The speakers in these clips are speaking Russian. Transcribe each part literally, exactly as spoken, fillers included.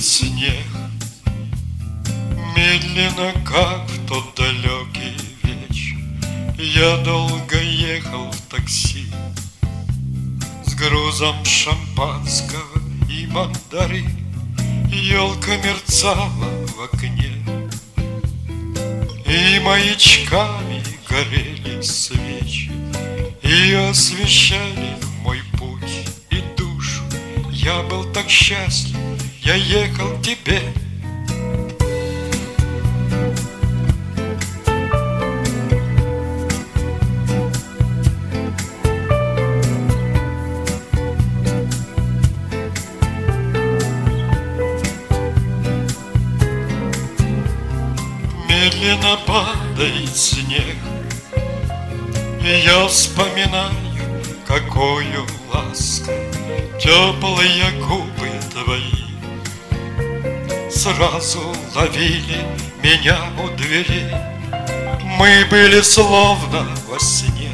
снег, медленно, как в тот далекий вечер. Я долго ехал в такси с грузом шампанского и мандарин. Елка мерцала в окне, и маячками горели свечи, и освещали мой путь и душу. Я был так счастлив, я ехал к тебе. Медленно падает снег, и я вспоминаю, какою лаской теплые губы твои сразу ловили меня у дверей. Мы были словно во сне,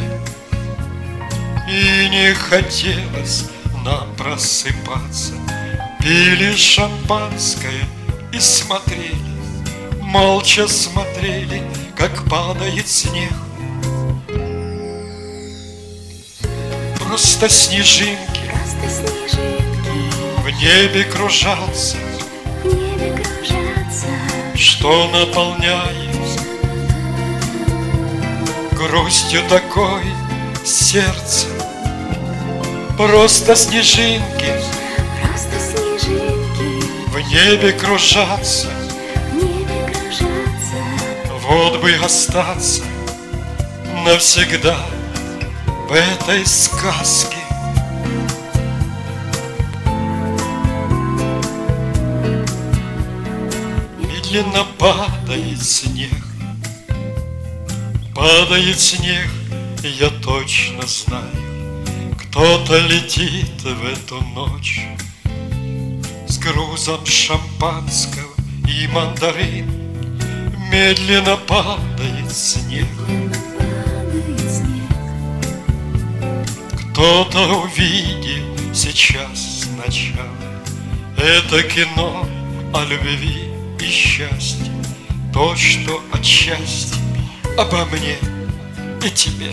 и не хотелось нам просыпаться. Пили шампанское и смотрели, молча смотрели, как падает снег. Просто снежинки, Просто снежинки в небе кружатся, в небе кружатся, что наполняет грустью такой сердце. Просто снежинки просто снежинки в небе кружатся, в небе кружатся. вот бы остаться навсегда в этой сказке. Медленно падает снег, падает снег, я точно знаю, кто-то летит в эту ночь с грузом шампанского и мандарин. Медленно падает снег, Падает снег, кто-то увидит сейчас сначала это кино о любви и счастье, то, что от счастья обо мне и тебе.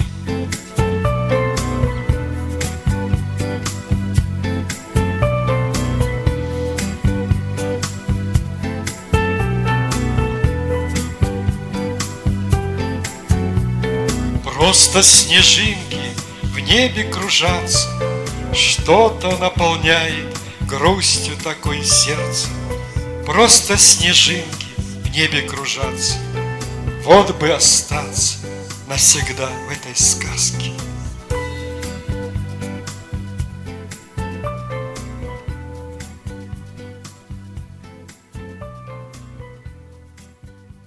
Просто снежинки в небе кружатся, что-то наполняет грустью такое сердце. Просто снежинки в небе кружатся, вот бы остаться навсегда в этой сказке.